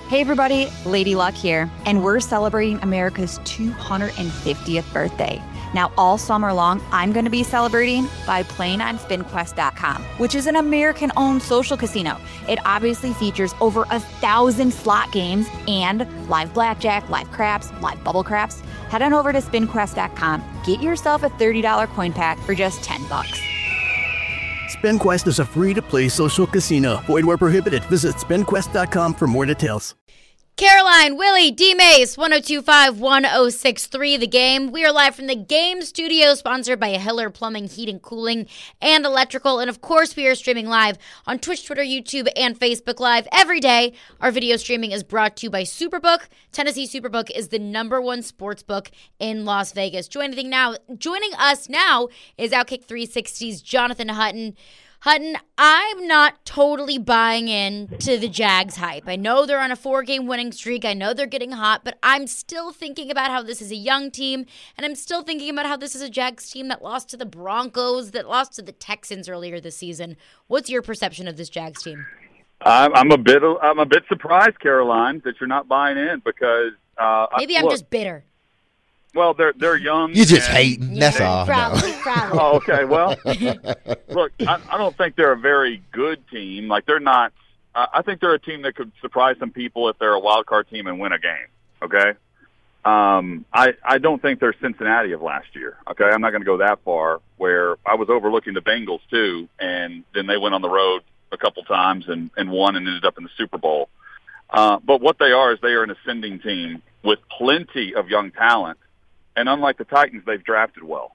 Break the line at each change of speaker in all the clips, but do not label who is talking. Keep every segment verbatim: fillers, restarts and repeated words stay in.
Hey everybody, Lady Luck here, and we're celebrating America's two hundred fiftieth birthday. Now all summer long, I'm going to be celebrating by playing on spin quest dot com, which is an American-owned social casino. It obviously features over a thousand slot games and live blackjack, live craps, live bubble craps. Head on over to spin quest dot com, get yourself a thirty dollars coin pack for just ten bucks.
SpinQuest is a free-to-play social casino. Void where prohibited. Visit spin quest dot com for more details.
Caroline, Willie, D-Mace, one oh two point five, one oh six point three, The Game. We are live from the Game Studio, sponsored by Hiller Plumbing, Heating, Cooling, and Electrical. And, of course, we are streaming live on Twitch, Twitter, YouTube, and Facebook Live every day. Our video streaming is brought to you by Superbook. Tennessee Superbook is the number one sports book in Las Vegas. Joining now, joining us now is Outkick three sixty's Jonathan Hutton. Hutton, I'm not totally buying into the Jags hype. I know they're on a four-game winning streak. I know they're getting hot, but I'm still thinking about how this is a young team, and I'm still thinking about how this is a Jags team that lost to the Broncos, that lost to the Texans earlier this season. What's your perception of this Jags team?
I'm, I'm a bit, I'm a bit surprised, Caroline, that you're not buying in because uh,
maybe I'm
look,
just bitter.
Well, they're they're young.
You just
and,
hating. That's
yeah,
all.
Probably,
no.
probably.
Oh, okay. Well, look, I, I don't think they're a very good team. Like they're not. Uh, I think they're a team that could surprise some people if they're a wild card team and win a game. Okay. Um, I I don't think they're Cincinnati of last year. Okay, I'm not going to go that far. Where I was overlooking the Bengals too, and then they went on the road a couple times and and won and ended up in the Super Bowl. Uh, but what they are is they are an ascending team with plenty of young talent. And unlike the Titans, they've drafted well.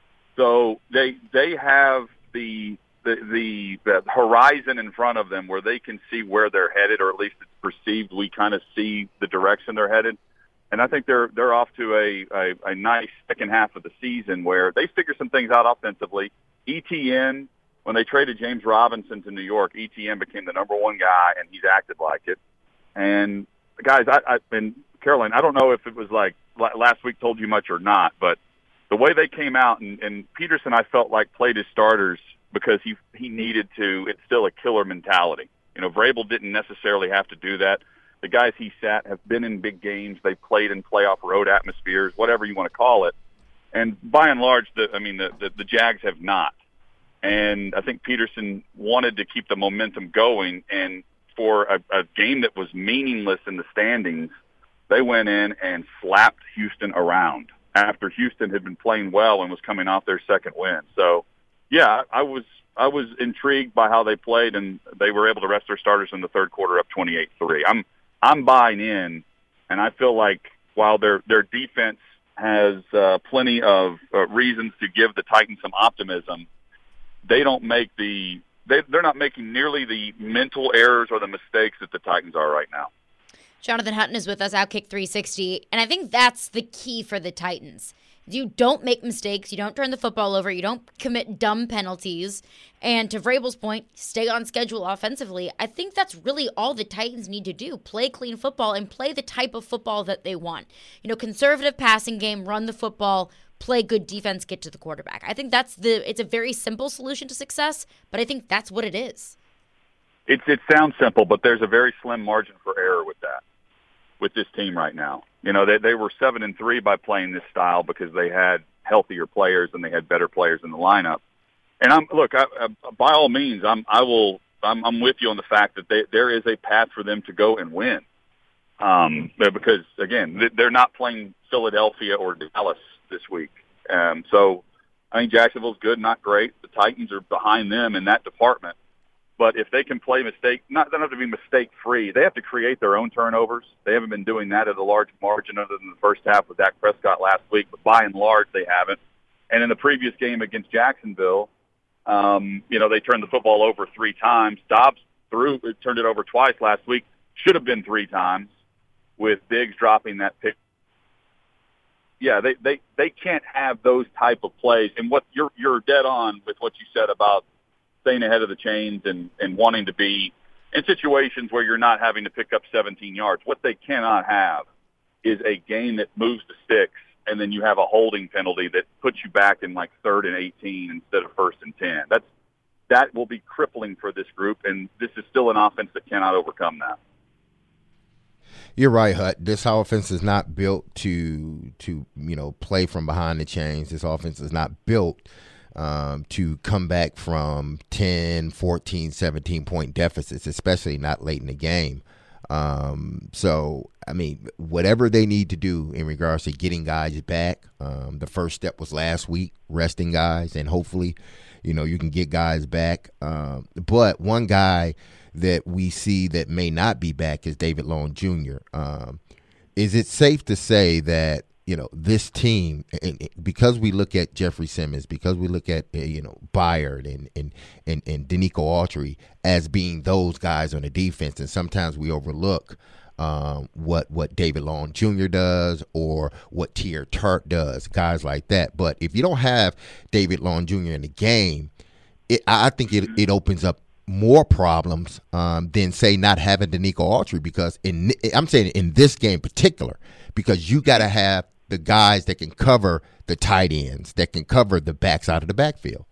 So they they have the, the the the horizon in front of them where they can see where they're headed, or at least it's perceived we kind of see the direction they're headed. And I think they're they're off to a, a, a nice second half of the season where they figure some things out offensively. E T N, when they traded James Robinson to New York, E T N became the number one guy, and he's acted like it. And, guys, I, I and Caroline, I don't know if it was like last week told you much or not, but the way they came out, and, and Peterson, I felt like played his starters because he he needed to instill a killer mentality. You know, Vrabel didn't necessarily have to do that. The guys he sat have been in big games. They played in playoff road atmospheres, whatever you want to call it. And by and large, the, I mean, the, the, the Jags have not. And I think Peterson wanted to keep the momentum going, and for a, a game that was meaningless in the standings, they went in and slapped Houston around after Houston had been playing well and was coming off their second win. So, yeah, I was I was intrigued by how they played, and they were able to rest their starters in the third quarter up twenty-eight three. I'm I'm buying in, and I feel like while their their defense has uh, plenty of uh, reasons to give the Titans some optimism, they don't make the they they're not making nearly the mental errors or the mistakes that the Titans are right now.
Jonathan Hutton is with us, Outkick three sixty, and I think that's the key for the Titans. You don't make mistakes, you don't turn the football over, you don't commit dumb penalties, and to Vrabel's point, stay on schedule offensively. I think that's really all the Titans need to do, play clean football and play the type of football that they want. You know, conservative passing game, run the football, play good defense, get to the quarterback. I think that's the, it's a very simple solution to success, but I think that's what it is.
It, it sounds simple, but there's a very slim margin for error with that, with this team right now. You know, they they were seven and three by playing this style because they had healthier players and they had better players in the lineup. And I'm look, I, I, by all means, I'm I will I'm, I'm with you on the fact that they, there is a path for them to go and win. Um, because again, they're not playing Philadelphia or Dallas this week. Um, so I think Jacksonville's good, not great. The Titans are behind them in that department. But if they can play mistake, not they don't have to be mistake-free. They have to create their own turnovers. They haven't been doing that at a large margin other than the first half with Dak Prescott last week. But by and large, they haven't. And in the previous game against Jacksonville, um, you know, they turned the football over three times. Dobbs threw, turned it over twice last week. Should have been three times with Diggs dropping that pick. Yeah, they, they, they can't have those type of plays. And what you're you're dead on with what you said about staying ahead of the chains and, and wanting to be in situations where you're not having to pick up seventeen yards. What they cannot have is a game that moves the sticks and then you have a holding penalty that puts you back in like third and eighteen instead of first and ten. That's, that will be crippling for this group, and this is still an offense that cannot overcome that.
You're right, Hut. This offense is not built to to you know play from behind the chains. This offense is not built um, to come back from ten, fourteen, seventeen point deficits, especially not late in the game. Um, so, I mean, whatever they need to do in regards to getting guys back, um, the first step was last week, resting guys, and hopefully, you know, you can get guys back. Um, but one guy that we see that may not be back is David Long Junior Um, is it safe to say that, you know, this team, and because we look at Jeffrey Simmons, because we look at, you know, Byard and and and, and Danico Autry as being those guys on the defense, and sometimes we overlook um, what what David Long Junior does or what Teair Tart does, guys like that. But if you don't have David Long Junior in the game, it, I think it it opens up more problems um, than, say, not having Danico Autry, because in I'm saying in this game in particular, because you got to have the guys that can cover the tight ends, that can cover the backside of the backfield.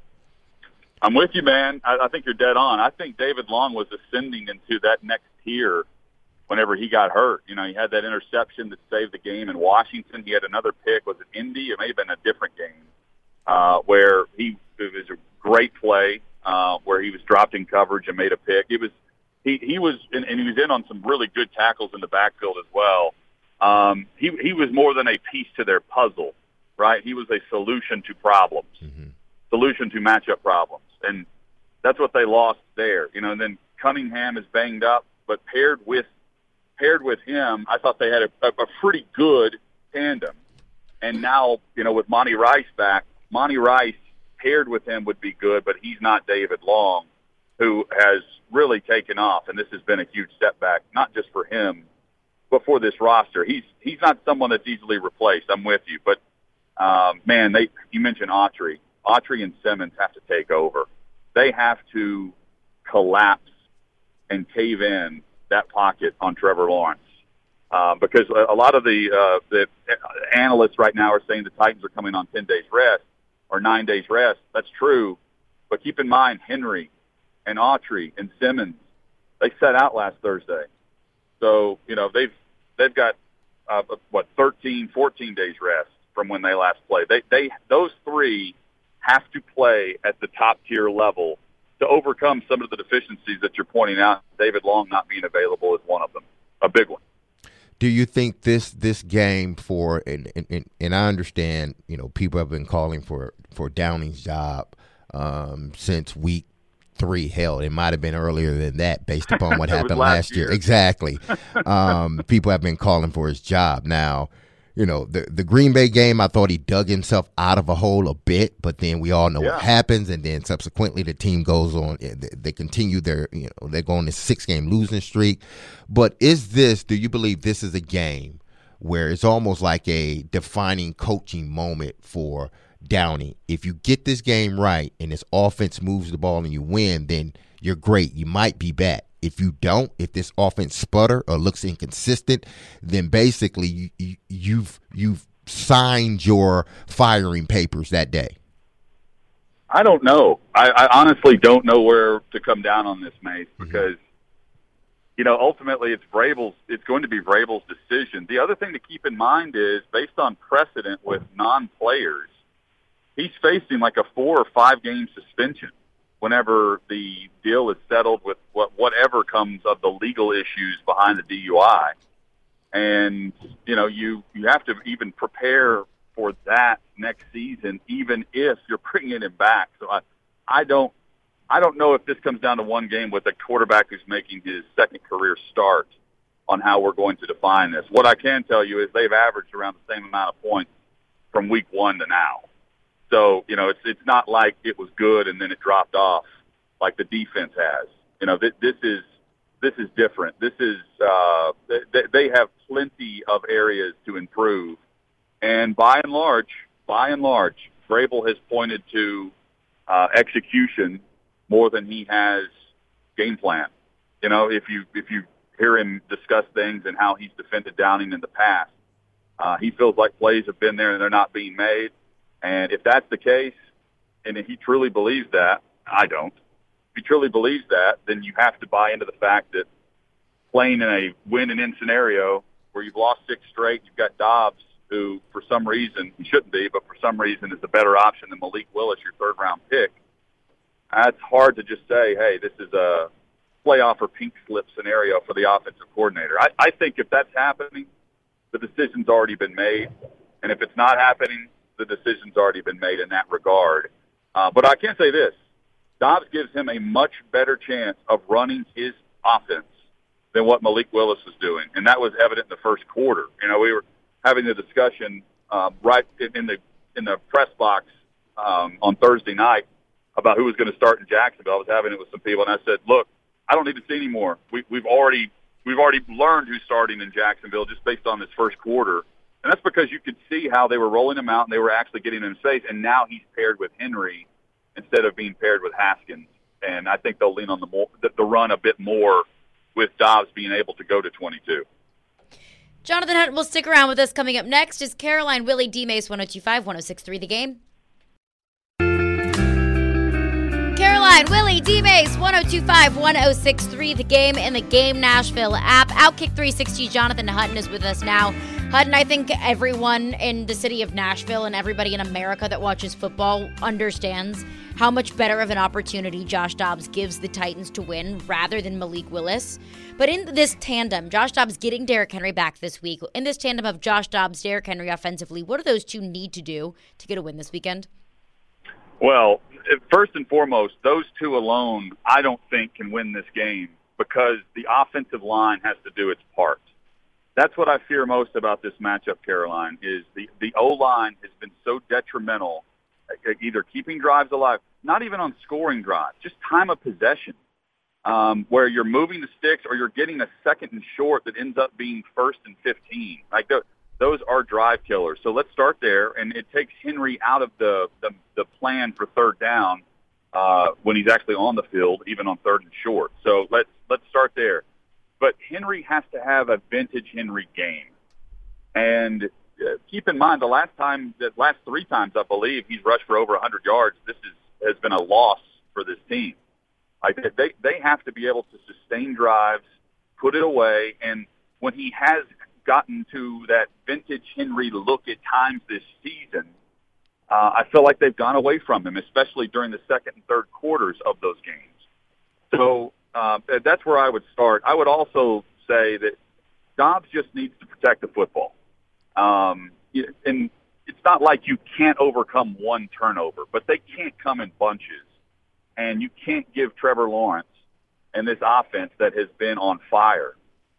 I'm with you, man. I, I think you're dead on. I think David Long was ascending into that next tier whenever he got hurt. You know, he had that interception that saved the game in Washington. He had another pick. Was it Indy? It may have been a different game uh, where he it was a great play uh, where he was dropped in coverage and made a pick. It was he he was and, and he was in on some really good tackles in the backfield as well. Um, he, he was more than a piece to their puzzle, right? He was a solution to problems, mm-hmm. solution to matchup problems. And that's what they lost there, you know, and then Cunningham is banged up, but paired with, paired with him, I thought they had a, a, a pretty good tandem. And now, you know, with Monty Rice back, Monty Rice paired with him would be good, but he's not David Long, who has really taken off. And this has been a huge step back, not just for him, before this roster. He's he's not someone that's easily replaced. I'm with you. But, um, man, they you mentioned Autry. Autry and Simmons have to take over. They have to collapse and cave in that pocket on Trevor Lawrence. Uh, because a, a lot of the, uh, the analysts right now are saying the Titans are coming on ten days rest or nine days rest. That's true. But keep in mind, Henry and Autry and Simmons, they set out last Thursday. So, you know, they've they've got, uh, what, thirteen, fourteen days rest from when they last played. They, they Those three have to play at the top-tier level to overcome some of the deficiencies that you're pointing out. David Long not being available is one of them, a big one.
Do you think this this game for and, and, and I understand, you know, people have been calling for, for Downing's job um, since week three. Hell, it might have been earlier than that based upon what happened last year. year. Exactly. Um, people have been calling for his job. Now, you know, the the Green Bay game, I thought he dug himself out of a hole a bit, but then we all know yeah. what happens, and then subsequently the team goes on. They, they continue their, you know, they go on this six-game losing streak. But is this, do you believe this is a game where it's almost like a defining coaching moment for Downing? If you get this game right and this offense moves the ball and you win, then you're great. You might be back. If you don't, if this offense sputter or looks inconsistent, then basically you, you, you've you've signed your firing papers that day.
I don't know. I, I honestly don't know where to come down on this, Mace, because mm-hmm. you know ultimately it's Vrabel's. It's going to be Vrabel's decision. The other thing to keep in mind is, based on precedent with non-players, he's facing like a four or five game suspension whenever the deal is settled with what, whatever comes of the legal issues behind the D U I. And, you know, you, you have to even prepare for that next season, even if you're bringing him back. So I, I don't, I don't know if this comes down to one game with a quarterback who's making his second career start on how we're going to define this. What I can tell you is they've averaged around the same amount of points from week one to now. So, you know, it's it's not like it was good and then it dropped off like the defense has. You know, th- this is this is different. This is uh, they, they have plenty of areas to improve, and by and large, by and large, Vrabel has pointed to uh, execution more than he has game plan. You know, if you if you hear him discuss things and how he's defended Downing in the past, uh, he feels like plays have been there and they're not being made. And if that's the case, and if he truly believes that, I don't. If he truly believes that, then you have to buy into the fact that playing in a win and in scenario where you've lost six straight. You've got Dobbs, who for some reason, he shouldn't be, but for some reason is a better option than Malik Willis, your third round pick. It's hard to just say, hey, this is a playoff or pink slip scenario for the offensive coordinator. I, I think if that's happening, the decision's already been made. And if it's not happening, the decision's already been made in that regard. Uh, but I can say this. Dobbs gives him a much better chance of running his offense than what Malik Willis was doing. And that was evident in the first quarter. You know, we were having the discussion um, right in the in the press box um, on Thursday night about who was going to start in Jacksonville. I was having it with some people, and I said, look, I don't need to see anymore. We, we've already we've already learned who's starting in Jacksonville just based on this first quarter. And that's because you could see how they were rolling him out and they were actually getting him safe. And now he's paired with Henry instead of being paired with Haskins. And I think they'll lean on the, more, the, the run a bit more with Dobbs being able to go to twenty-two.
Jonathan Hunt will stick around with us. Coming up next is Caroline Willie D. Mace, one oh two point five, one oh six point three The Game. Caroline Willie D. Mace, one oh two point five, one oh six point three The Game in the Game Nashville app. Outkick three sixty, Jonathan Hutton is with us now. Hutton, I think everyone in the city of Nashville and everybody in America that watches football understands how much better of an opportunity Josh Dobbs gives the Titans to win rather than Malik Willis. But in this tandem, Josh Dobbs getting Derrick Henry back this week, in this tandem of Josh Dobbs, Derrick Henry offensively, what do those two need to do to get a win this weekend?
Well, first and foremost, those two alone, I don't think can win this game because the offensive line has to do its part. That's what I fear most about this matchup, Caroline, is the, the O-line has been so detrimental at either keeping drives alive, not even on scoring drives, just time of possession, um, where you're moving the sticks or you're getting a second and short that ends up being first and fifteen. Like the, those are drive killers. So let's start there, and it takes Henry out of the, the, the plan for third down uh, when he's actually on the field, even on third and short. So let's let's start there. But Henry has to have a vintage Henry game. And uh, keep in mind, the last time, the last three times, I believe, he's rushed for over one hundred yards. This is, has been a loss for this team. Like they, they have to be able to sustain drives, put it away, and when he has gotten to that vintage Henry look at times this season, uh, I feel like they've gone away from him, especially during the second and third quarters of those games. So uh, that's where I would start. I would also say that Dobbs just needs to protect the football. Um, and it's not like you can't overcome one turnover, but they can't come in bunches. And you can't give Trevor Lawrence and this offense that has been on fire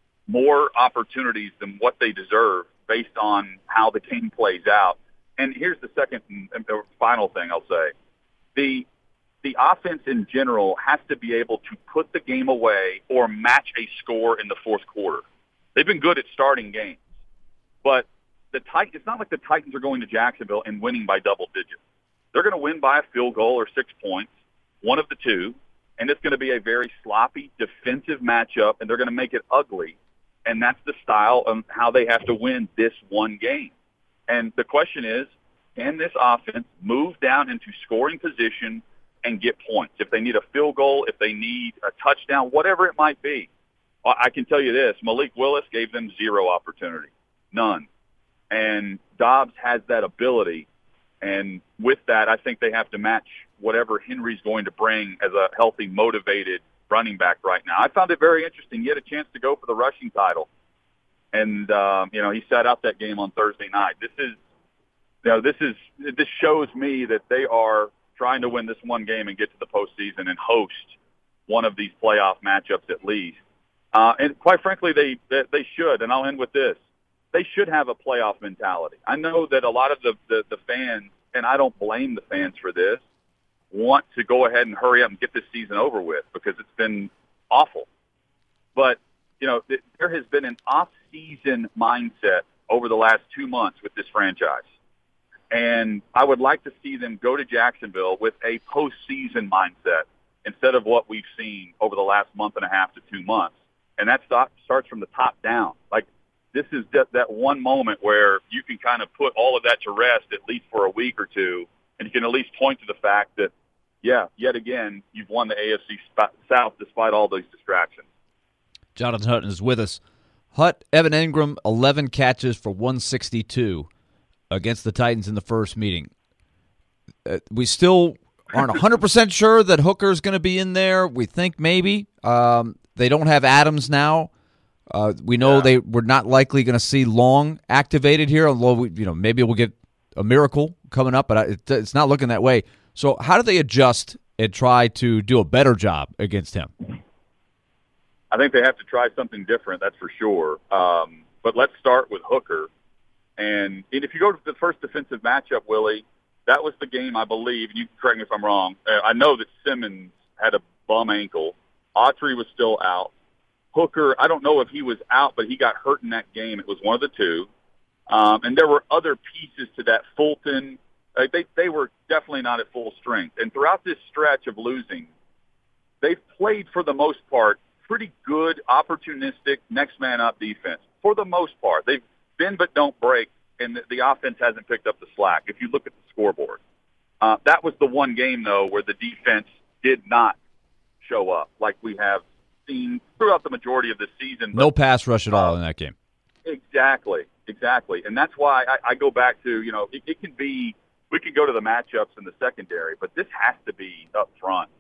more opportunities than what they deserve based on how the game plays out. And here's the second and final thing I'll say. The the offense in general has to be able to put the game away or match a score in the fourth quarter. They've been good at starting games. But the Titans, it's not like the Titans are going to Jacksonville and winning by double digits. They're going to win by a field goal or six points, one of the two, and it's going to be a very sloppy defensive matchup, and they're going to make it ugly. And that's the style of how they have to win this one game. And the question is, can this offense move down into scoring position and get points? If they need a field goal, if they need a touchdown, whatever it might be. I can tell you this, Malik Willis gave them zero opportunity, none. And Dobbs has that ability. And with that, I think they have to match whatever Henry's going to bring as a healthy, motivated running back right now. I found it very interesting. He had a chance to go for the rushing title. And, um, you know, he sat out that game on Thursday night. This is, you know, this is, this shows me that they are trying to win this one game and get to the postseason and host one of these playoff matchups at least. Uh, and quite frankly, they, they, they should. And I'll end with this. They should have a playoff mentality. I know that a lot of the, the, the fans, and I don't blame the fans for this, want to go ahead and hurry up and get this season over with because it's been awful. But, you know, th- there has been an off-season mindset over the last two months with this franchise. And I would like to see them go to Jacksonville with a postseason mindset instead of what we've seen over the last month and a half to two months. And that start, starts from the top down. Like, this is that, that one moment where you can kind of put all of that to rest at least for a week or two, and you can at least point to the fact that, yeah, yet again, you've won the A F C South despite all those distractions.
Jonathan Hutton is with us. Hut, Evan Engram, eleven catches for one sixty-two against the Titans in the first meeting. Uh, we still aren't one hundred percent sure that Hooker's going to be in there. We think maybe. Um, they don't have Adams now. Uh, we know yeah. they we're not likely going to see Long activated here, although we, you know maybe we'll get a miracle coming up, but it, it's not looking that way. So how do they adjust and try to do a better job against him?
I think they have to try something different, that's for sure. Um, but let's start with Hooker. And, and if you go to the first defensive matchup, Willie, that was the game, I believe, and you can correct me if I'm wrong. Uh, I know that Simmons had a bum ankle. Autry was still out. Hooker, I don't know if he was out, but he got hurt in that game. It was one of the two. Um, and there were other pieces to that. Fulton, uh, they, they were definitely not at full strength. And throughout this stretch of losing, they've played, for the most part, pretty good, opportunistic, next man up defense. For the most part, they've bend but don't break, and the, the offense hasn't picked up the slack. If you look at the scoreboard, uh, that was the one game though where the defense did not show up like we have seen throughout the majority of the season.
No but, pass rush at all
uh,
in that game.
Exactly, exactly, and that's why I, I go back to you know it, it can be we can go to the matchups in the secondary, but this has to be up front,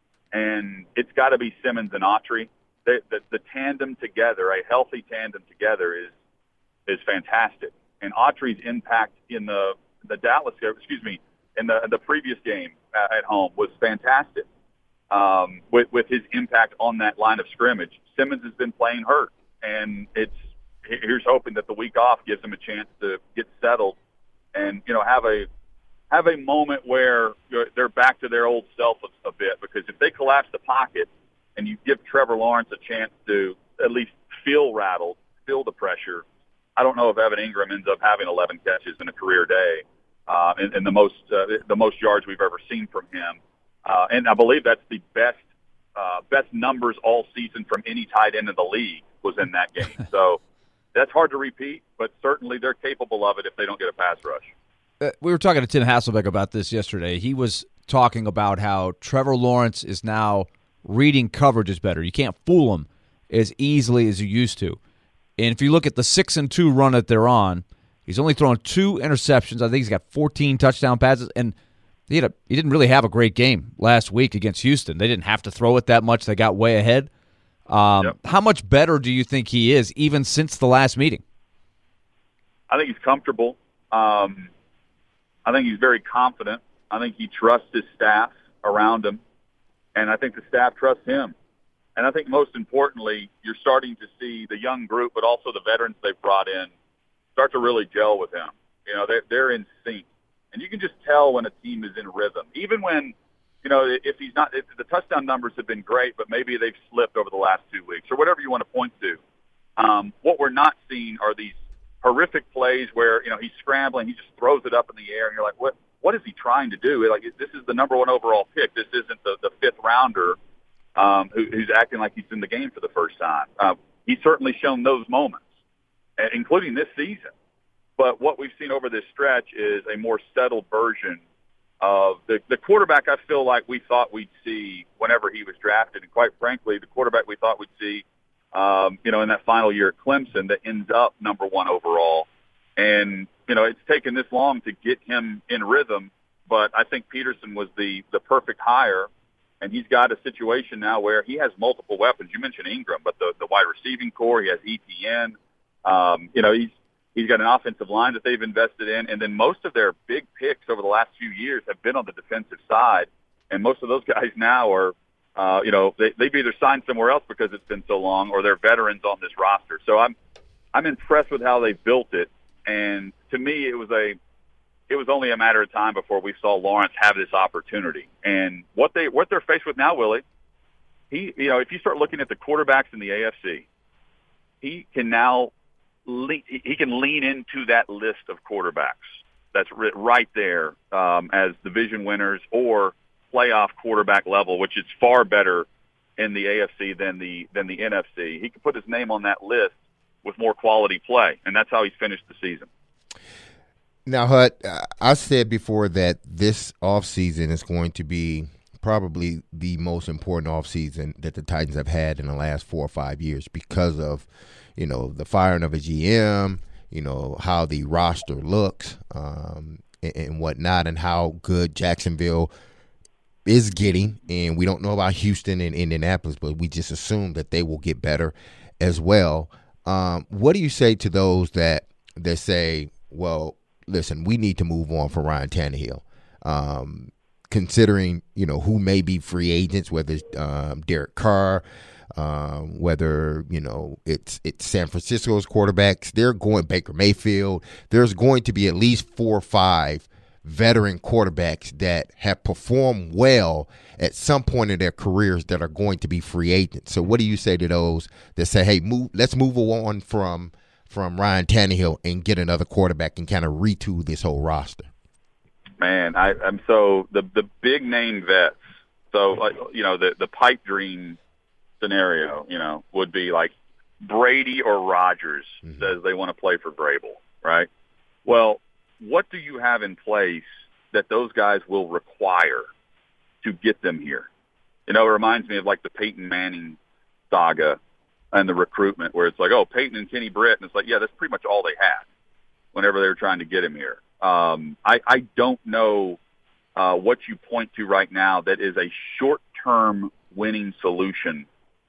and it's got to be Simmons and Autry. The, the, the tandem together, a healthy tandem together, is is fantastic. And Autry's impact in the the Dallas, excuse me, in the the previous game at home was fantastic. Um, with with his impact on that line of scrimmage, Simmons has been playing hurt, and it's here's hoping that the week off gives him a chance to get settled and you know have a have a moment where they're back to their old self a, a bit. Because if they collapse the pocket and you give Trevor Lawrence a chance to at least feel rattled, feel the pressure, I don't know if Evan Engram ends up having eleven catches in a career day, uh, and, and the most uh, the most yards we've ever seen from him. Uh, and I believe that's the best uh, best numbers all season from any tight end in the league was in that game. So that's hard to repeat, but certainly they're capable of it if they don't get a pass rush.
Uh, we were talking to Tim Hasselbeck about this yesterday. He was talking about how Trevor Lawrence is now reading coverages better. You can't fool him as easily as you used to. And if you look at the six and two run that they're on, he's only thrown two interceptions. I think he's got fourteen touchdown passes, and he had a, he didn't really have a great game last week against Houston. They didn't have to throw it that much. They got way ahead. Um, yep. How much better do you think he is, even since the last meeting?
I think he's comfortable. Um, I think he's very confident. I think he trusts his staff around him. And I think the staff trusts him. And I think most importantly, you're starting to see the young group, but also the veterans they've brought in, start to really gel with him. You know, they're, they're in sync. And you can just tell when a team is in rhythm. Even when, you know, if he's not, if the touchdown numbers have been great, but maybe they've slipped over the last two weeks or whatever you want to point to. Um, what we're not seeing are these horrific plays where, you know, he's scrambling, he just throws it up in the air, and you're like, what? What is he trying to do? Like, this is the number one overall pick. This isn't the, the fifth rounder um, who, who's acting like he's in the game for the first time. Uh, he's certainly shown those moments, including this season. But what we've seen over this stretch is a more settled version of the, the quarterback I feel like we thought we'd see whenever he was drafted. And quite frankly, the quarterback we thought we'd see, um, you know, in that final year at Clemson that ends up number one overall. And, you know, it's taken this long to get him in rhythm, but I think Peterson was the, the perfect hire, and he's got a situation now where he has multiple weapons. You mentioned Ingram, but the, the wide receiving core, he has E T N. Um, you know, he's he's got an offensive line that they've invested in, and then most of their big picks over the last few years have been on the defensive side, and most of those guys now are, uh, you know, they, they've either signed somewhere else because it's been so long, or they're veterans on this roster. So I'm I'm impressed with how they built it. And to me, it was a, it was only a matter of time before we saw Lawrence have this opportunity. And what they, what they're faced with now, Willie, he, you know, if you start looking at the quarterbacks in the A F C, he can now, lean, he can lean into that list of quarterbacks that's right there um, as division winners or playoff quarterback level, which is far better in the A F C than the than the N F C. He can put his name on that list with more quality play, and that's how he's finished the season.
Now, Hut, I said before that this offseason is going to be probably the most important offseason that the Titans have had in the last four or five years because of, you know, the firing of a G M, you know, how the roster looks um, and, and whatnot, and how good Jacksonville is getting. And we don't know about Houston and Indianapolis, but we just assume that they will get better as well. Um, what do you say to those that that say, well, listen, we need to move on for Ryan Tannehill, um, considering, you know, who may be free agents, whether it's um, Derek Carr, um, whether, you know, it's it's San Francisco's quarterbacks. They're going Baker Mayfield. There's going to be at least four or five veteran quarterbacks that have performed well at some point in their careers that are going to be free agents. So what do you say to those that say, hey, move, let's move on from from Ryan Tannehill and get another quarterback and kind of retool this whole roster?
Man, I, I'm so the the big name vets. So, like, you know, the the pipe dream scenario, you know, would be like Brady or Rodgers mm-hmm. says they want to play for Vrabel, right? Well, what do you have in place that those guys will require to get them here? You know, it reminds me of like the Peyton Manning saga and the recruitment, where it's like, oh, Peyton and Kenny Britt, and it's like, yeah, that's pretty much all they had whenever they were trying to get him here. Um, I, I don't know uh, what you point to right now that is a short-term winning solution,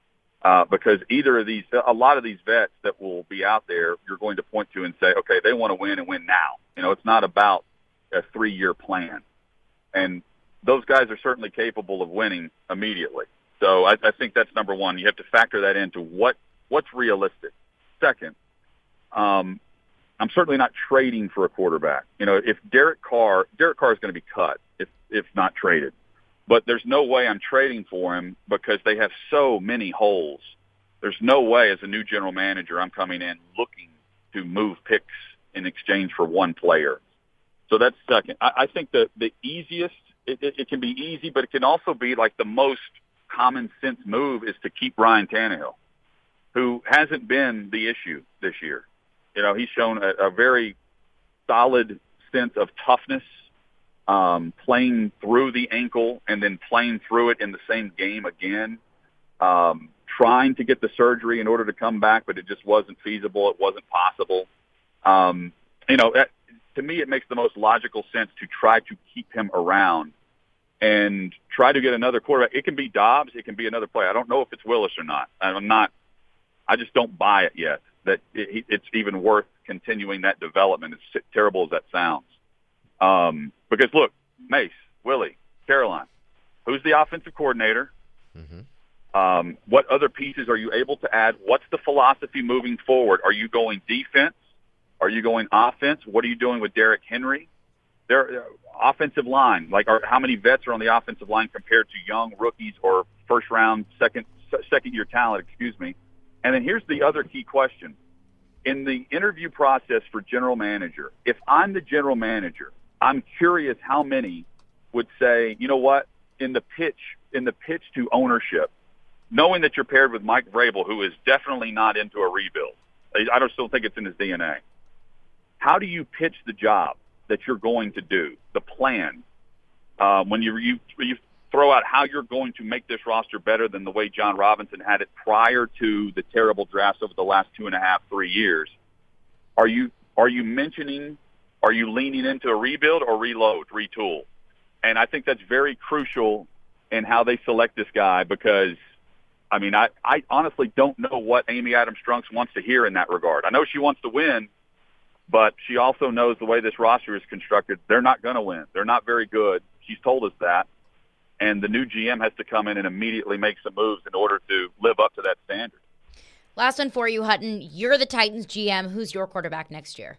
uh, because either of these, a lot of these vets that will be out there, you're going to point to and say, okay, they want to win and win now. You know, it's not about a three-year plan. And those guys are certainly capable of winning immediately. So I, I think that's number one. You have to factor that into what what's realistic. Second, um, I'm certainly not trading for a quarterback. You know, if Derek Carr, Derek Carr is going to be cut if if not traded. But there's no way I'm trading for him because they have so many holes. There's no way as a new general manager I'm coming in looking to move picks in exchange for one player. So that's second. I, I think the, the easiest, it, it, it can be easy, but it can also be like the most common sense move is to keep Ryan Tannehill, who hasn't been the issue this year. You know, he's shown a, a very solid sense of toughness, um, playing through the ankle and then playing through it in the same game again, um, trying to get the surgery in order to come back, but it just wasn't feasible. It wasn't possible. Um, you know, that, to me, it makes the most logical sense to try to keep him around and try to get another quarterback. It can be Dobbs. It can be another player. I don't know if it's Willis or not. I'm not, I just don't buy it yet that it, it's even worth continuing that development, as terrible as that sounds. Um, because look, Mace, Willie, Caroline, who's the offensive coordinator? Mm-hmm. Um, what other pieces are you able to add? What's the philosophy moving forward? Are you going defense? Are you going offense? What are you doing with Derrick Henry? Their offensive line, like are, how many vets are on the offensive line compared to young rookies or first round, second second year talent, excuse me. And then here's the other key question. In the interview process for general manager, if I'm the general manager, I'm curious how many would say, you know what, in the pitch, in the pitch to ownership, knowing that you're paired with Mike Vrabel, who is definitely not into a rebuild. I don't still think it's in his D N A. How do you pitch the job that you're going to do, the plan, uh, when you, you you throw out how you're going to make this roster better than the way John Robinson had it prior to the terrible drafts over the last two and a half, three years? Are you are you mentioning, are you leaning into a rebuild or reload, retool? And I think that's very crucial in how they select this guy because, I mean, I, I honestly don't know what Amy Adams Strunks wants to hear in that regard. I know she wants to win, but she also knows the way this roster is constructed, they're not going to win. They're not very good. She's told us that. And the new G M has to come in and immediately make some moves in order to live up to that standard.
Last one for you, Hutton. You're the Titans G M. Who's your quarterback next year?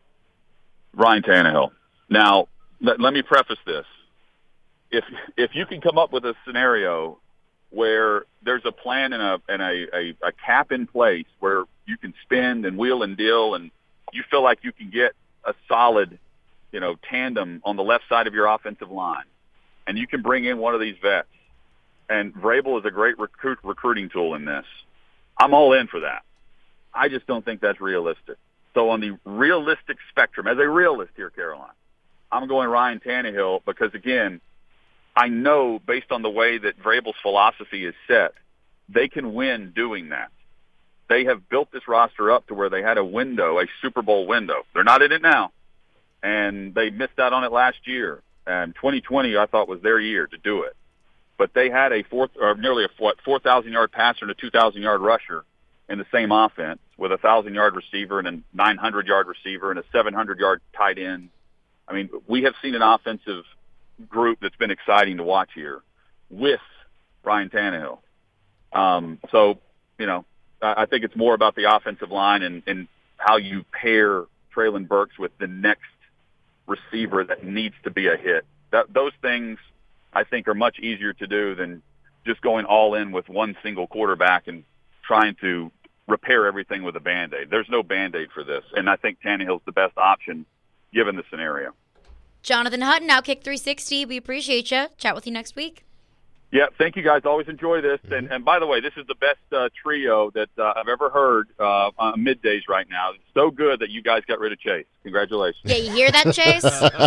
Ryan Tannehill. Now, let, let me preface this. If if you can come up with a scenario where there's a plan and a and a, a, a cap in place where you can spend and wheel and deal and you feel like you can get a solid, you know, tandem on the left side of your offensive line, and you can bring in one of these vets, and Vrabel is a great recruit, recruiting tool in this, I'm all in for that. I just don't think that's realistic. So on the realistic spectrum, as a realist here, Caroline, I'm going Ryan Tannehill because, again, I know based on the way that Vrabel's philosophy is set, they can win doing that. They have built this roster up to where they had a window, a Super Bowl window. They're not in it now, and they missed out on it last year. And twenty twenty, I thought, was their year to do it. But they had a fourth, or nearly a what, four thousand yard passer and a two thousand yard rusher in the same offense, with a thousand yard receiver and a nine hundred yard receiver and a seven hundred yard tight end. I mean, we have seen an offensive group that's been exciting to watch here with Ryan Tannehill. Um, so, you know, I think it's more about the offensive line and, and how you pair Treylon Burks with the next receiver that needs to be a hit. That, those things, I think, are much easier to do than just going all in with one single quarterback and trying to repair everything with a Band-Aid. There's no Band-Aid for this, and I think Tannehill's the best option given the scenario.
Jonathan Hutton, Outkick three sixty. We appreciate you. Chat with you next week.
Yeah, thank you guys. Always enjoy this. And, and by the way, this is the best uh, trio that uh, I've ever heard uh, on middays right now. It's so good that you guys got rid of Chase. Congratulations.
Yeah, you hear that, Chase?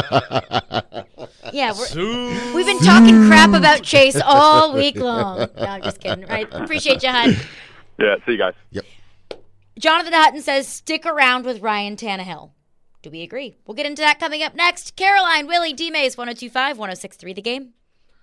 Yeah, we're, we've been talking crap about Chase all week long. No, I'm just kidding. Right? Appreciate you, Hutton.
Yeah, see you guys.
Yep.
Jonathan Hutton says, stick around with Ryan Tannehill. Do we agree? We'll get into that coming up next. Caroline, Willie, D-Mays, one oh two point five, one oh six point three The Game.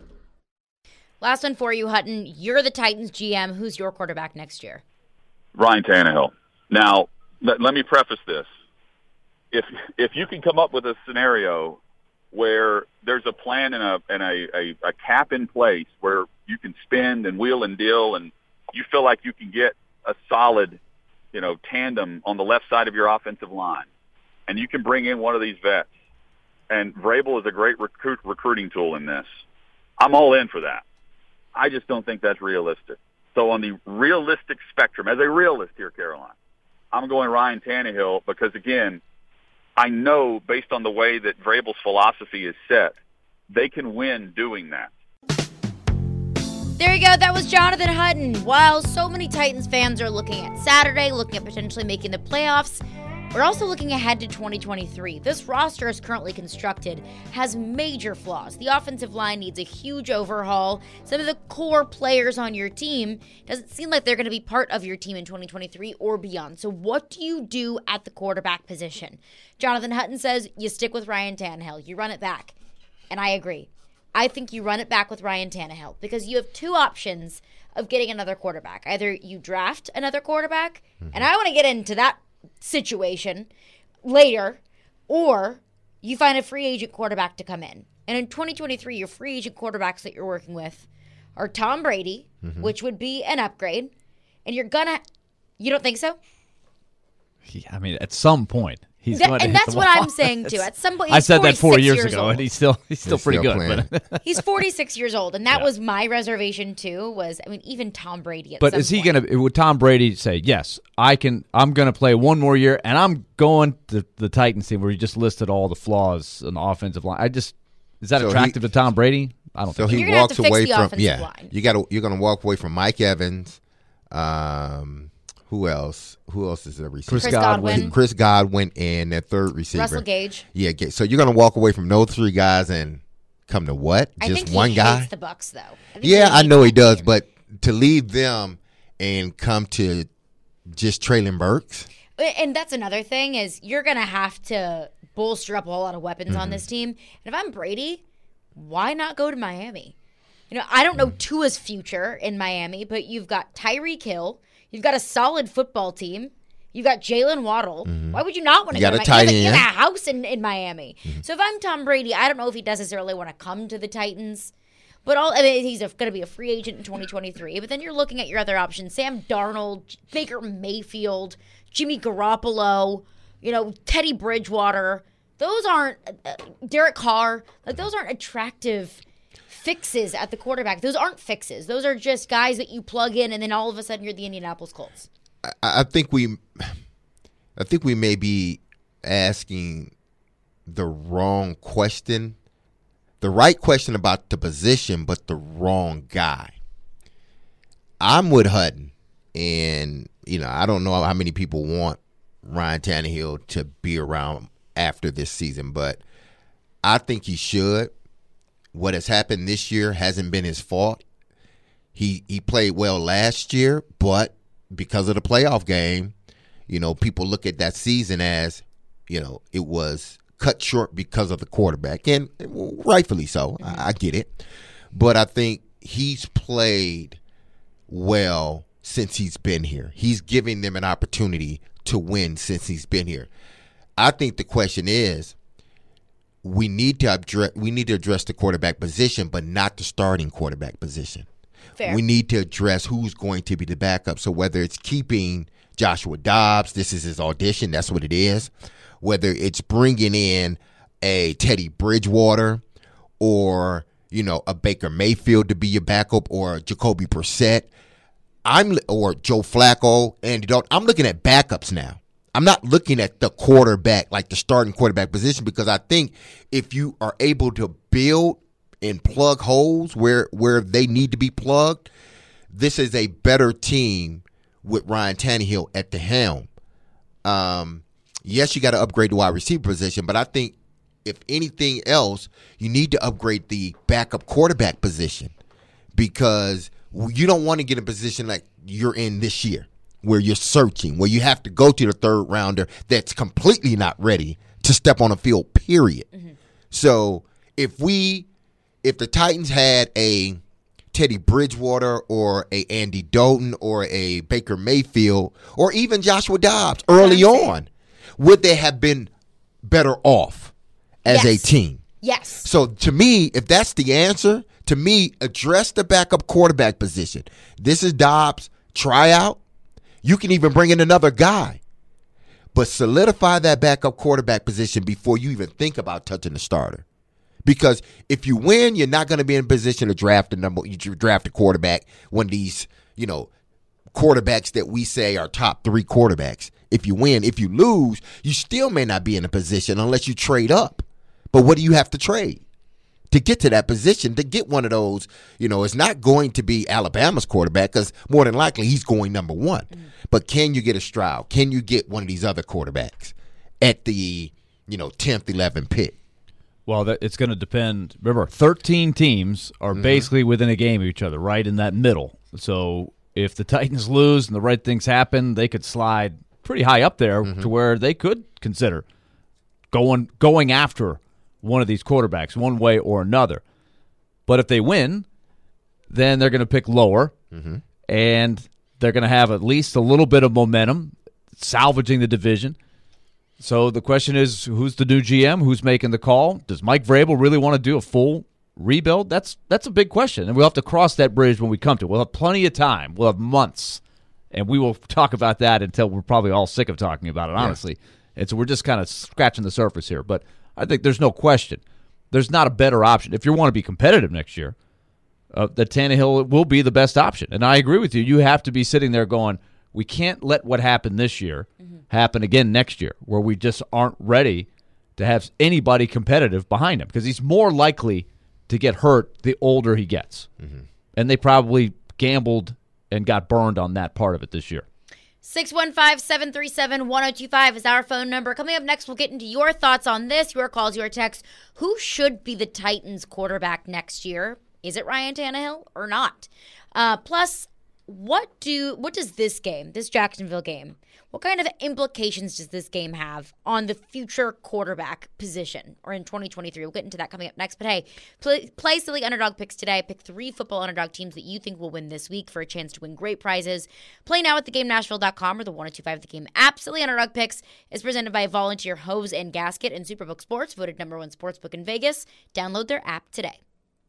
Last one for you, Hutton. You're the Titans G M. Who's your quarterback next year?
Ryan Tannehill. Now, let, let me preface this. If if you can come up with a scenario where there's a plan and a and a, a, a cap in place where you can spend and wheel and deal, and you feel like you can get a solid, you know, tandem on the left side of your offensive line, and you can bring in one of these vets, and Vrabel is a great recruit, recruiting tool in this, I'm all in for that. I just don't think that's realistic. So on the realistic spectrum, as a realist here, Caroline, I'm going Ryan Tannehill because, again, I know based on the way that Vrabel's philosophy is set, they can win doing that.
There you go. That was Jonathan Hutton. While so many Titans fans are looking at Saturday, looking at potentially making the playoffs, we're also looking ahead to twenty twenty-three. This roster, as currently constructed, has major flaws. The offensive line needs a huge overhaul. Some of the core players on your team doesn't seem like they're going to be part of your team in twenty twenty-three or beyond. So what do you do at the quarterback position? Jonathan Hutton says you stick with Ryan Tannehill. You run it back. And I agree. I think you run it back with Ryan Tannehill because you have two options of getting another quarterback. Either you draft another quarterback, mm-hmm. and I want to get into that situation later, or you find a free agent quarterback to come in. And in twenty twenty-three, your free agent quarterbacks that you're working with are Tom Brady, mm-hmm. which would be an upgrade, and you're gonna, you don't think so?
Yeah, I mean, at some point. He's
that, and that's what I'm saying too. At some point, he's
I said that four years,
years
ago,
old.
and he's still he's still
he's
pretty
still
good. But
he's forty-six years old, and that
yeah.
was my reservation too. Was I mean, even Tom Brady. At
but
some
is he
point.
going to? Would Tom Brady say, "Yes, I can. I'm going to play one more year, and I'm going to the Titans team where he just listed all the flaws in the offensive line"? I just is that
so
attractive
he,
to Tom Brady? I don't.
So
think
he
You're
walks
have to
away
fix the
from yeah.
line.
You got to you're going to walk away from Mike Evans. Um, Who else? Who else is a receiver?
Chris,
Chris
Godwin.
Godwin.
Chris Godwin and their third receiver.
Russell Gage.
Yeah, so you're going to walk away from those three guys and come to what?
I
Just
think
one
he
guy?
hates the Bucks, though. I think
Yeah,
he
I know he
hates that
does,
team.
but to leave them and come to just Treylon Burks.
And that's another thing is you're going to have to bolster up a whole lot of weapons mm-hmm. on this team. And if I'm Brady, why not go to Miami? You know, I don't know Tua's future in Miami, but you've got Tyreek Hill. You've got a solid football team. You've got Jalen Waddle. Mm-hmm. Why would you not want to
you
go
got
to
a
Miami?
tight
You have, a, you
end.
have a house in, in Miami. Mm-hmm. So if I'm Tom Brady, I don't know if he necessarily want to come to the Titans. But all I mean, he's going to be a free agent in twenty twenty-three. But then you're looking at your other options. Sam Darnold, Baker Mayfield, Jimmy Garoppolo, you know, Teddy Bridgewater. Those aren't uh, – Derek Carr. Like, those aren't attractive – fixes at the quarterback. Those aren't fixes. Those are just guys that you plug in, and then all of a sudden you're the Indianapolis Colts.
I, I think we, I think we may be asking the wrong question, the right question about the position, but the wrong guy. I'm with Hutton, and you know I don't know how many people want Ryan Tannehill to be around after this season, but I think he should. what has happened this year hasn't been his fault. He he played well last year, but because of the playoff game, you know, people look at that season as, you know, it was cut short because of the quarterback, and rightfully so. Mm-hmm. I, I get it. But I think he's played well since he's been here. He's giving them an opportunity to win since he's been here. I think the question is, we need to address, we need to address the quarterback position, but not the starting quarterback position. Fair. We need to address who's going to be the backup. So whether it's keeping Joshua Dobbs, this is his audition, that's what it is. Whether it's bringing in a Teddy Bridgewater or, you know, a Baker Mayfield to be your backup, or Jacoby Brissett, I'm or Joe Flacco, Andy Dalton. I'm looking at backups now. I'm not looking at the quarterback, like the starting quarterback position, because I think if you are able to build and plug holes where where they need to be plugged, this is a better team with Ryan Tannehill at the helm. Um, yes, you got to upgrade the wide receiver position, but I think if anything else, you need to upgrade the backup quarterback position, because you don't want to get in a position like you're in this year where you're searching, where you have to go to the third rounder that's completely not ready to step on a field, period. Mm-hmm. So if we If the Titans had a Teddy Bridgewater or a Andy Dalton or a Baker Mayfield or even Joshua Dobbs early on, would they have been better off as yes. a team?
Yes.
So to me, if that's the answer, to me, address the backup quarterback position. This is Dobbs' tryout. You can even bring in another guy. But solidify that backup quarterback position before you even think about touching the starter. Because if you win, you're not going to be in a position to draft a number. You draft a quarterback, one of these, you know, quarterbacks that we say are top three quarterbacks. If you win, if you lose, you still may not be in a position unless you trade up. But what do you have to trade to get to that position, to get one of those? You know, it's not going to be Alabama's quarterback, because more than likely he's going number one. Mm-hmm. But can you get a Stroud? Can you get one of these other quarterbacks at the, you know, tenth, eleventh pick?
Well, that, it's going to depend. Remember, thirteen teams are mm-hmm. basically within a game of each other, right in that middle. So if the Titans lose and the right things happen, they could slide pretty high up there mm-hmm. to where they could consider going going after one of these quarterbacks one way or another. But if they win, then they're going to pick lower, mm-hmm. and they're going to have at least a little bit of momentum, salvaging the division. So the question is, who's the new G M? Who's making the call? Does Mike Vrabel really want to do a full rebuild? That's that's a big question, and we'll have to cross that bridge when we come to it. We'll have plenty of time. We'll have months, and we will talk about that until we're probably all sick of talking about it, honestly. Yeah. And so we're just kind of scratching the surface here. But I think there's no question. There's not a better option. If you want to be competitive next year, uh, that Tannehill will be the best option. And I agree with you. You have to be sitting there going, we can't let what happened this year mm-hmm. happen again next year, where we just aren't ready to have anybody competitive behind him, because he's more likely to get hurt the older he gets. Mm-hmm. And they probably gambled and got burned on that part of it this year.
six one five, seven three seven, one oh two five is our phone number. Coming up next, we'll get into your thoughts on this, your calls, your texts. Who should be the Titans quarterback next year? Is it Ryan Tannehill or not? Uh, plus, What do what does this game, this Jacksonville game, what kind of implications does this game have on the future quarterback position, or in twenty twenty-three? We'll get into that coming up next. But hey, play, play Silly Underdog Picks today. Pick three football underdog teams that you think will win this week for a chance to win great prizes. Play now at the game nashville dot com or the one oh two five The Game app. Silly Underdog Picks is presented by Volunteer Hose and Gasket and Superbook Sports, voted number one sportsbook in Vegas. Download their app today.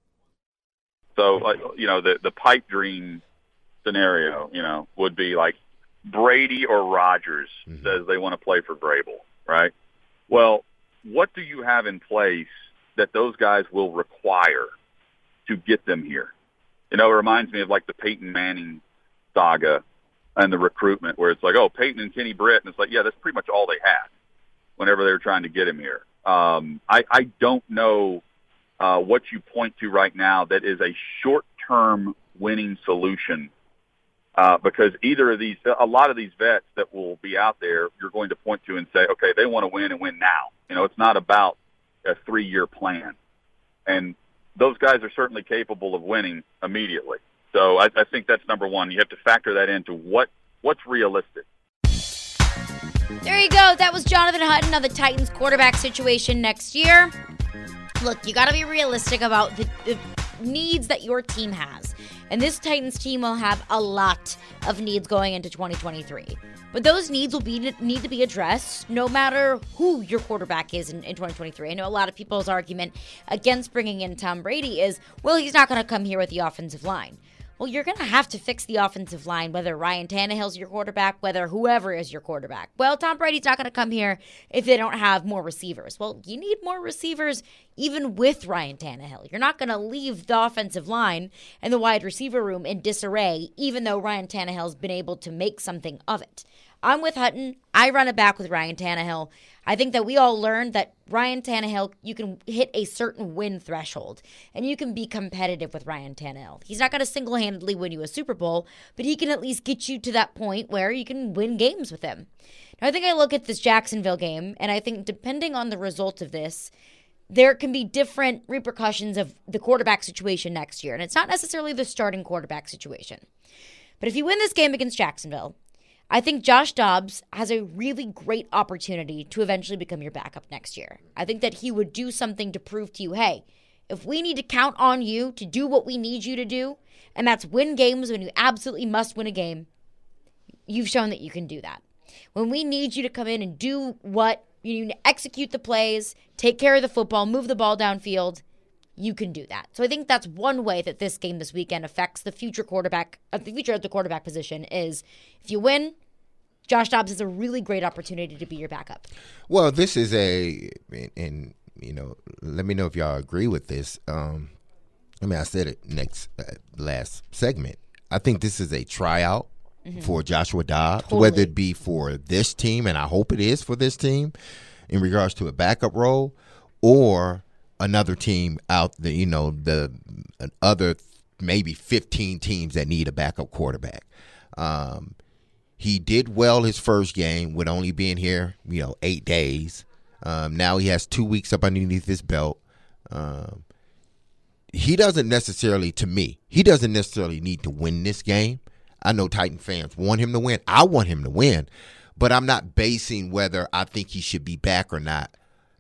So, like, you know, the, the pipe dream scenario, you know, would be like Brady or Rodgers mm-hmm. says they want to play for Vrabel, right? Well, what do you have in place that those guys will require to get them here? You know, it reminds me of like the Peyton Manning saga and the recruitment, where it's like, oh, Peyton and Kenny Britt, and it's like, yeah, that's pretty much all they had whenever they were trying to get him here. Um, I, I don't know uh, what you point to right now that is a short-term winning solution. Uh, because either of these, a lot of these vets that will be out there, you're going to point to and say, okay, they want to win and win now. You know, it's not about a three-year plan. And those guys are certainly capable of winning immediately. So I, I think that's number one. You have to factor that into what what's realistic.
There you go. That was Jonathan Hutton on the Titans quarterback situation next year. Look, you got to be realistic about the, the needs that your team has. And this Titans team will have a lot of needs going into twenty twenty-three. But those needs will be need to be addressed no matter who your quarterback is in, in twenty twenty-three. I know a lot of people's argument against bringing in Tom Brady is, well, he's not going to come here with the offensive line. Well, you're going to have to fix the offensive line, whether Ryan Tannehill's your quarterback, whether whoever is your quarterback. Well, Tom Brady's not going to come here if they don't have more receivers. Well, you need more receivers even with Ryan Tannehill. You're not going to leave the offensive line and the wide receiver room in disarray, even though Ryan Tannehill's been able to make something of it. I'm with Hutton. I run it back with Ryan Tannehill. I think that we all learned that Ryan Tannehill, you can hit a certain win threshold, and you can be competitive with Ryan Tannehill. He's not going to single-handedly win you a Super Bowl, but he can at least get you to that point where you can win games with him. Now, I think I look at this Jacksonville game, and I think depending on the result of this, there can be different repercussions of the quarterback situation next year, and it's not necessarily the starting quarterback situation. But if you win this game against Jacksonville, I think Josh Dobbs has a really great opportunity to eventually become your backup next year. I think that he would do something to prove to you, hey, if we need to count on you to do what we need you to do, and that's win games when you absolutely must win a game, you've shown that you can do that. When we need you to come in and do what you need to execute the plays, take care of the football, move the ball downfield, you can do that. So I think that's one way that this game this weekend affects the future quarterback, uh, the future of the quarterback position is if you win, Josh Dobbs has a really great opportunity to be your backup.
Well, this is a, and, and you know, let me know if y'all agree with this. Um, I mean, I said it next uh, last segment. I think this is a tryout mm-hmm. for Joshua Dobbs, totally. Whether it be for this team, and I hope it is for this team, in regards to a backup role, or another team out the, you know, the other maybe fifteen teams that need a backup quarterback. Um, he did well his first game with only being here, you know, eight days. Um, now he has two weeks up underneath his belt. Um, he doesn't necessarily, to me, he doesn't necessarily need to win this game. I know Titan fans want him to win. I want him to win, but I'm not basing whether I think he should be back or not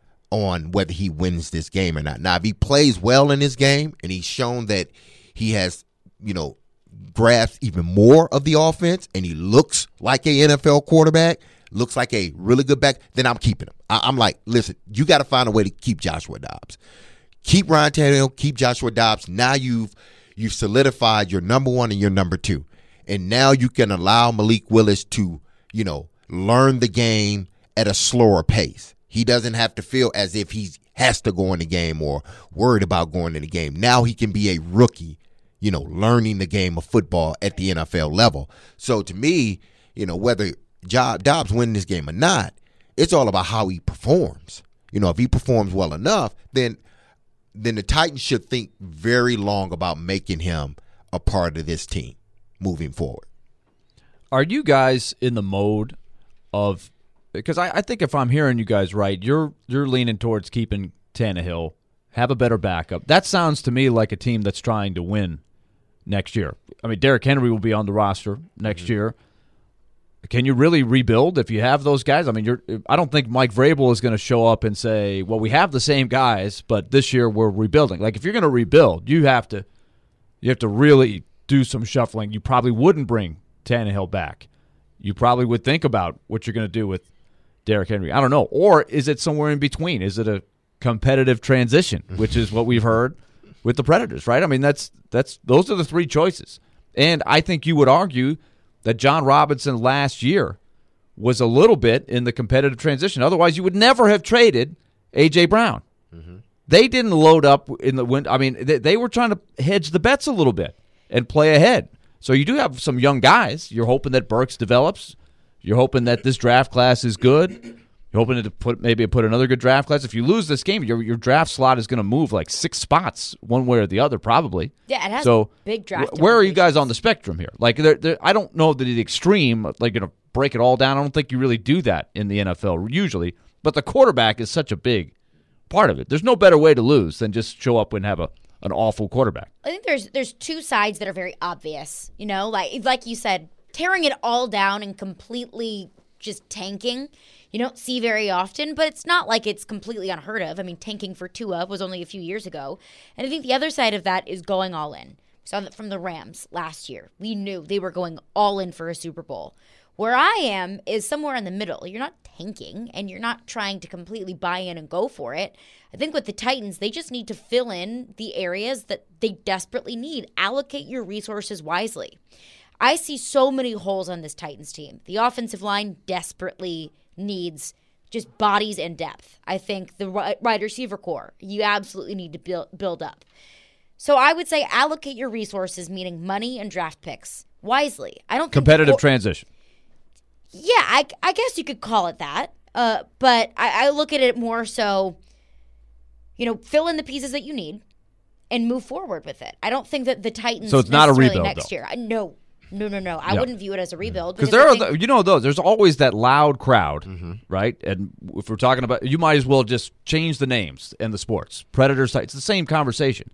on whether he wins this game or not. Now, if he plays well in this game and he's shown that he has, you know, grasped even more of the offense and he looks like a N F L quarterback, looks like a really good back, then I'm keeping him. I, I'm like, listen, you got to find a way to keep Joshua Dobbs. Keep Ryan Tannehill, keep Joshua Dobbs. Now you've you've solidified your number one and your number two. And now you can allow Malik Willis to, you know, learn the game at a slower pace. He doesn't have to feel as if he has to go in the game or worried about going in the game. Now he can be a rookie, you know, learning the game of football at the N F L level. So to me, you know, whether Dobbs wins this game or not, it's all about how he performs. You know, if he performs well enough, then then the Titans should think very long about making him a part of this team moving forward.
Are you guys in the mode of, because I, I think if I'm hearing you guys right, you're you're leaning towards keeping Tannehill, have a better backup. That sounds to me like a team that's trying to win next year. I mean, Derrick Henry will be on the roster next mm-hmm. year. Can you really rebuild if you have those guys? I mean, you're. I don't think Mike Vrabel is going to show up and say, well, we have the same guys, but this year we're rebuilding. Like, if you're going to rebuild, you have to you have to really do some shuffling. You probably wouldn't bring Tannehill back. You probably would think about what you're going to do with Derrick Henry. I don't know. Or is it somewhere in between? Is it a competitive transition, which is what we've heard with the Predators, right? I mean, that's that's those are the three choices. And I think you would argue that John Robinson last year was a little bit in the competitive transition. Otherwise, you would never have traded A J. Brown. Mm-hmm. They didn't load up in the wind. I mean, they, they were trying to hedge the bets a little bit and play ahead. So you do have some young guys. You're hoping that Burks develops. You're hoping that this draft class is good. You're hoping to put maybe put another good draft class. If you lose this game, your your draft slot is going to move like six spots one way or the other, probably.
Yeah, it has
so
big draft.
Where are you guys on the spectrum here? Like, they're, they're, I don't know that the extreme, like, going to break it all down. I don't think you really do that in the N F L usually. But the quarterback is such a big part of it. There's no better way to lose than just show up and have a, an awful quarterback.
I think there's there's two sides that are very obvious. You know, like like you said, tearing it all down and completely just tanking. You don't see very often, but it's not like it's completely unheard of. I mean, tanking for Tua was only a few years ago. And I think the other side of that is going all in. We saw that from the Rams last year. We knew they were going all in for a Super Bowl. Where I am is somewhere in the middle. You're not tanking, and you're not trying to completely buy in and go for it. I think with the Titans, they just need to fill in the areas that they desperately need. Allocate your resources wisely. I see so many holes on this Titans team. The offensive line desperately needs just bodies and depth. I think the wide receiver core, you absolutely need to build, build up. So I would say allocate your resources, meaning money and draft picks, wisely. I don't think
competitive
or,
transition.
Yeah, I, I guess you could call it that. Uh, but I, I look at it more so, you know, fill in the pieces that you need and move forward with it. I don't think that the Titans
so it's not a rebuild
next
though.
year. I, no. No, no, no. I
yeah.
wouldn't view it as a rebuild.
Because there are,
think,
the, you know, those. There's always that loud crowd,
Mm-hmm.
right? And if we're talking about, you might as well just change the names and the sports. Predators, it's the same conversation.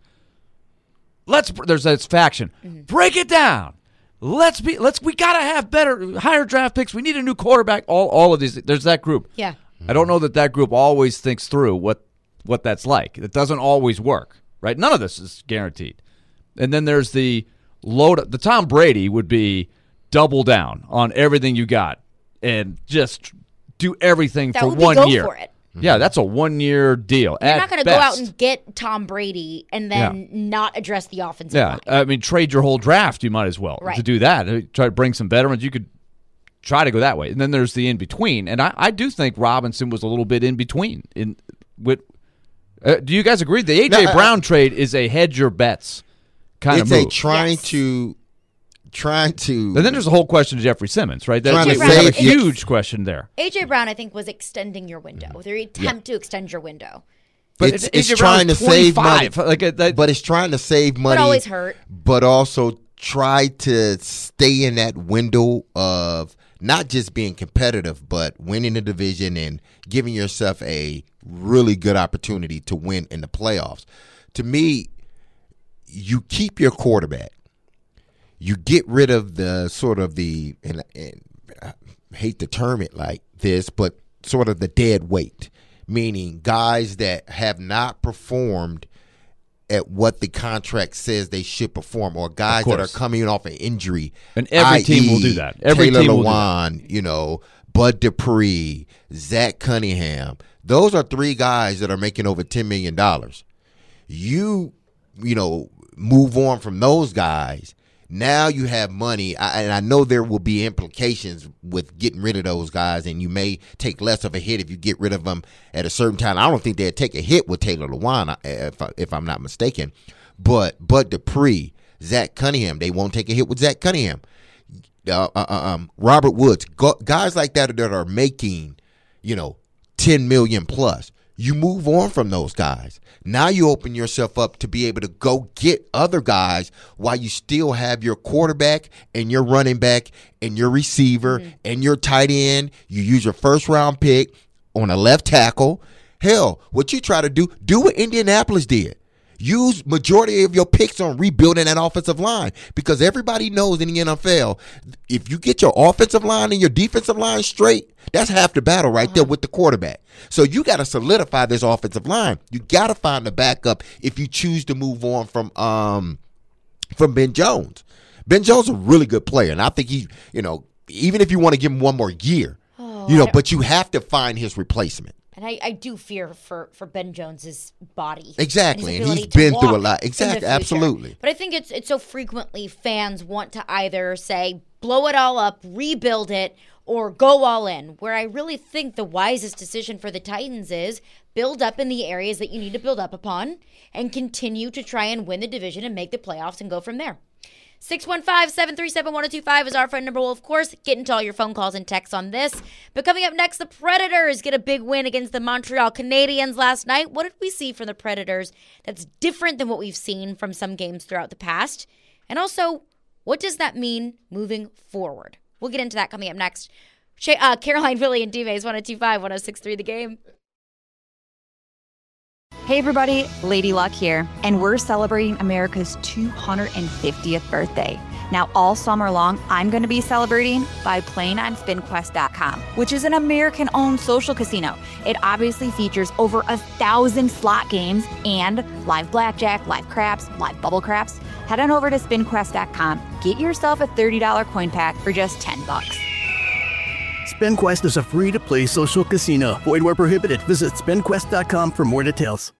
Let's. There's this faction. Mm-hmm. Break it down. Let's be. Let's. We gotta have better, higher draft picks. We need a new quarterback. All, all of these. There's that group.
Yeah.
I don't know that that group always thinks through what, what that's like. It doesn't always work, right? None of this is guaranteed. And then there's the load. The Tom Brady would be. Double down on everything you got and just do everything
that
for
would
one
be go
year.
For it.
Yeah, that's a one-year deal.
You're
at
not going to go
best.
out and get Tom Brady and then yeah. not address the offensive
yeah.
line.
I mean, trade your whole draft. You might as well
right.
to do that. Try to bring some veterans. You could try to go that way. And then there's the in-between. And I, I do think Robinson was a little bit in-between. In with, uh, do you guys agree? The A J. No, Brown uh, trade is a hedge your bets kind
of
move.
It's a trying yes. to... Trying to,
and then there's a whole question to Jeffrey Simmons, right? That's
A J.
we have a huge question there.
A J. Brown, I think, was extending your window. Their attempt yeah. to extend your window.
But it's, it's trying to save money,
like a, that,
but it's trying to save money.
It always hurt.
But also try to stay in that window of not just being competitive, but winning the division and giving yourself a really good opportunity to win in the playoffs. To me, you keep your quarterback. You get rid of the sort of the, and, and I hate to term it like this, but sort of the dead weight, meaning guys that have not performed at what the contract says they should perform, or guys that are coming off an injury.
And every team will do that. Every
Taylor
team will
Lewan,
do that.
You know, Bud Dupree, Zach Cunningham. Those are three guys that are making over ten million dollars. You, you know, move on from those guys. Now you have money, and I know there will be implications with getting rid of those guys, and you may take less of a hit if you get rid of them at a certain time. I don't think they'd take a hit with Taylor Lewan, if, if I'm not mistaken. But Bud Dupree, Zach Cunningham, they won't take a hit with Zach Cunningham. Uh, uh, um, Robert Woods, go, guys like that that are making, you know, ten million plus. You move on from those guys. Now you open yourself up to be able to go get other guys while you still have your quarterback and your running back and your receiver mm-hmm. and your tight end. You use your first round pick on a left tackle. Hell, what you try to do, do what Indianapolis did. Use majority of your picks on rebuilding that offensive line, because everybody knows in the N F L, if you get your offensive line and your defensive line straight, that's half the battle right uh-huh. there with the quarterback. So you got to solidify this offensive line. You got to find the backup if you choose to move on from um from Ben Jones. Ben Jones is a really good player, and I think he, you know, even if you want to give him one more year, oh, you know, but you have to find his replacement.
And I, I do fear for, for Ben Jones's body.
Exactly,
and,
and he's been through a lot. Exactly, absolutely.
But I think it's it's so frequently fans want to either say, blow it all up, rebuild it, or go all in, where I really think the wisest decision for the Titans is build up in the areas that you need to build up upon and continue to try and win the division and make the playoffs and go from there. six one five, seven three seven, one oh two five is our phone number. We'll, of course, get into all your phone calls and texts on this. But coming up next, the Predators get a big win against the Montreal Canadiens last night. What did we see from the Predators that's different than what we've seen from some games throughout the past? And also, what does that mean moving forward? We'll get into that coming up next. Uh, Caroline, Willie, and D-Mays, one oh two five, one oh six three The Game.
Hey everybody, Lady Luck here, and we're celebrating America's two hundred fiftieth birthday. Now all summer long, I'm going to be celebrating by playing on spin quest dot com, which is an American-owned social casino. It obviously features over a thousand slot games and live blackjack, live craps, live bubble craps. Head on over to spin quest dot com, get yourself a thirty dollars coin pack for just ten bucks.
SpinQuest is a free-to-play social casino. Void where prohibited. Visit spin quest dot com for more details.